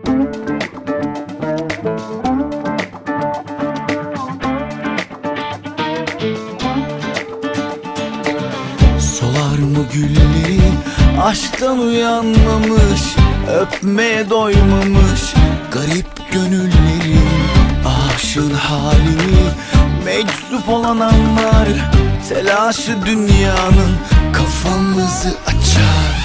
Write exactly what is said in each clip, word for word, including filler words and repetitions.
Solar mı gülleri aşktan uyanmamış, öpmeye doymamış garip gönüllerin. Aşığın halini meczup olan anlar, telaşı dünyanın kafamızı açar.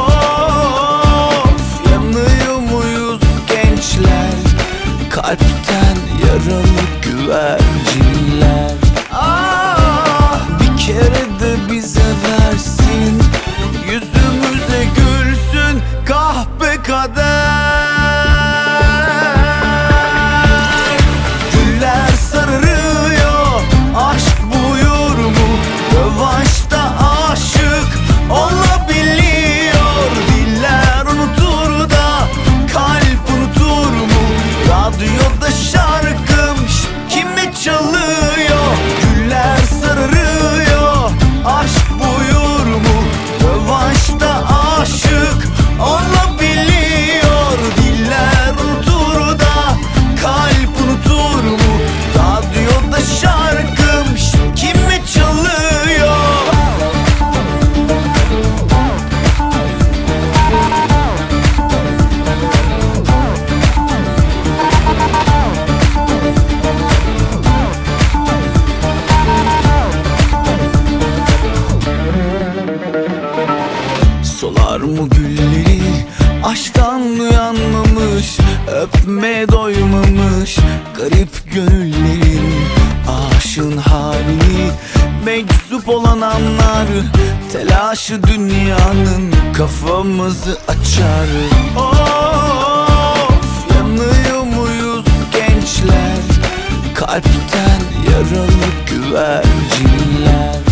Of, yanıyor muyuz gençler, kalpten yaralı güvercinler. Ah, bir kere de bize versin, yüzümüze gülsün kahpe kader. Güller sararıyor, aşk buyur mu? Rövanşta aşık olabiliyor. Diller unutur da kalp unutur mu? Radyoda şarkım şş, kime çalıyor? Güller sararıyor, aşk buyur mu? Rövanşta aşık olabiliyor. Diller unutur da kalp unutur mu? Radyoda şarkım şş, kime çalıyor? Solar mı gülleri aşktan uyanmamış, öpmeye doymamış garip gönüllerin. Aşığın halini meczup olan anlar, telaşı dünyanın kafamızı açar. Of, yanıyor muyuz gençler, kalpten yaralı güvercinler.